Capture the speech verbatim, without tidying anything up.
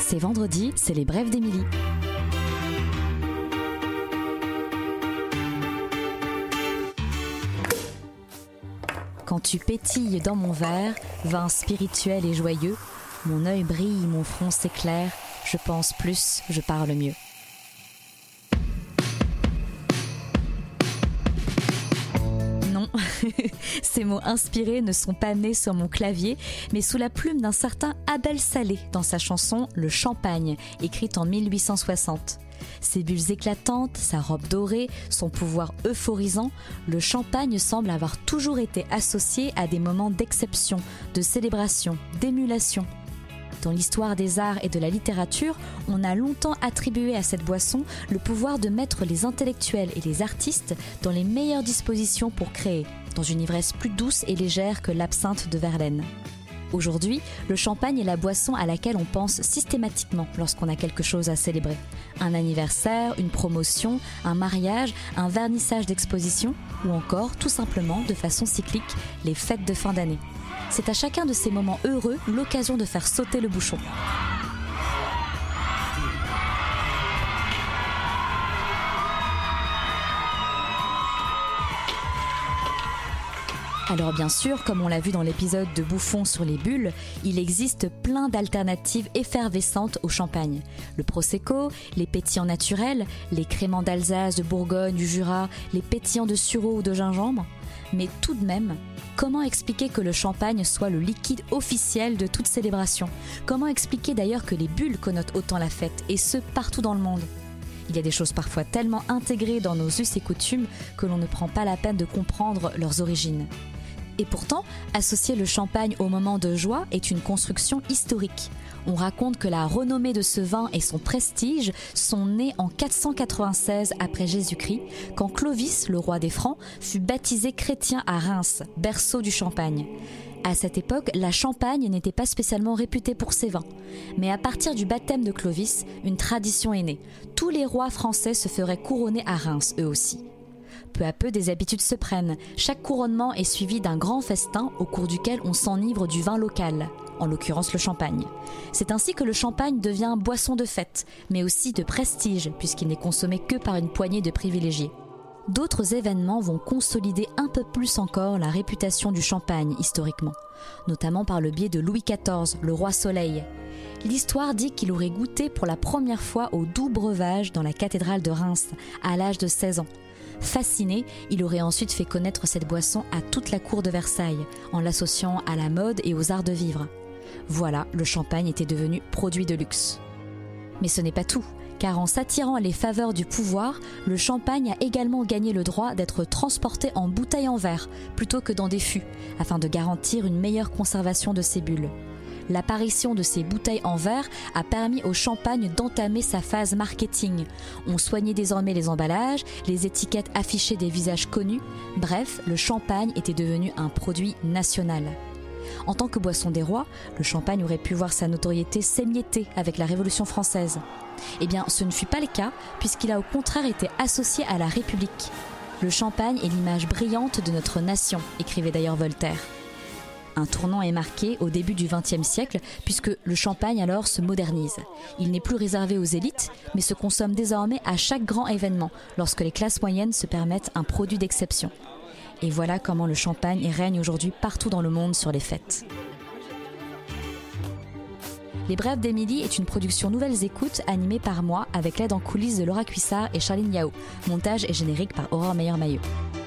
C'est vendredi, c'est les brèves d'Émilie. Quand tu pétilles dans mon verre, vin spirituel et joyeux, mon œil brille, mon front s'éclaire, je pense plus, je parle mieux. Non, ces mots inspirés ne sont pas nés sur mon clavier, mais sous la plume d'un certain Abel Salé dans sa chanson « Le Champagne », écrite en mille huit cent soixante. Ses bulles éclatantes, sa robe dorée, son pouvoir euphorisant, le champagne semble avoir toujours été associé à des moments d'exception, de célébration, d'émulation. Dans l'histoire des arts et de la littérature, on a longtemps attribué à cette boisson le pouvoir de mettre les intellectuels et les artistes dans les meilleures dispositions pour créer, dans une ivresse plus douce et légère que l'absinthe de Verlaine. Aujourd'hui, le champagne est la boisson à laquelle on pense systématiquement lorsqu'on a quelque chose à célébrer. Un anniversaire, une promotion, un mariage, un vernissage d'exposition ou encore, tout simplement, de façon cyclique, les fêtes de fin d'année. C'est à chacun de ces moments heureux l'occasion de faire sauter le bouchon. Alors bien sûr, comme on l'a vu dans l'épisode de Bouffon sur les bulles, il existe plein d'alternatives effervescentes au champagne. Le prosecco, les pétillants naturels, les créments d'Alsace, de Bourgogne, du Jura, les pétillants de sureau ou de gingembre. Mais tout de même, comment expliquer que le champagne soit le liquide officiel de toute célébration ? Comment expliquer d'ailleurs que les bulles connotent autant la fête, et ce partout dans le monde ? Il y a des choses parfois tellement intégrées dans nos us et coutumes que l'on ne prend pas la peine de comprendre leurs origines. Et pourtant, associer le champagne au moment de joie est une construction historique. On raconte que la renommée de ce vin et son prestige sont nés en quatre cent quatre-vingt-seize après Jésus-Christ, quand Clovis, le roi des Francs, fut baptisé chrétien à Reims, berceau du champagne. À cette époque, la Champagne n'était pas spécialement réputée pour ses vins. Mais à partir du baptême de Clovis, une tradition est née. Tous les rois français se feraient couronner à Reims, eux aussi. Peu à peu, des habitudes se prennent. Chaque couronnement est suivi d'un grand festin au cours duquel on s'enivre du vin local, en l'occurrence le champagne. C'est ainsi que le champagne devient boisson de fête, mais aussi de prestige, puisqu'il n'est consommé que par une poignée de privilégiés. D'autres événements vont consolider un peu plus encore la réputation du champagne historiquement, notamment par le biais de Louis quatorze, le roi Soleil. L'histoire dit qu'il aurait goûté pour la première fois au doux breuvage dans la cathédrale de Reims, à l'âge de seize ans. Fasciné, il aurait ensuite fait connaître cette boisson à toute la cour de Versailles, en l'associant à la mode et aux arts de vivre. Voilà, le champagne était devenu produit de luxe. Mais ce n'est pas tout, car en s'attirant les faveurs du pouvoir, le champagne a également gagné le droit d'être transporté en bouteilles en verre, plutôt que dans des fûts, afin de garantir une meilleure conservation de ses bulles. L'apparition de ces bouteilles en verre a permis au champagne d'entamer sa phase marketing. On soignait désormais les emballages, les étiquettes affichaient des visages connus. Bref, le champagne était devenu un produit national. En tant que boisson des rois, le champagne aurait pu voir sa notoriété s'émietter avec la Révolution française. Eh bien, ce ne fut pas le cas, puisqu'il a au contraire été associé à la République. Le champagne est l'image brillante de notre nation, écrivait d'ailleurs Voltaire. Un tournant est marqué au début du vingtième siècle, puisque le champagne alors se modernise. Il n'est plus réservé aux élites, mais se consomme désormais à chaque grand événement, lorsque les classes moyennes se permettent un produit d'exception. Et voilà comment le champagne règne aujourd'hui partout dans le monde sur les fêtes. Les Brèves d'Émilie est une production Nouvelles Écoutes animée par moi avec l'aide en coulisses de Laura Cuissard et Charline Yao. Montage et générique par Aurore Meyer-Maillot.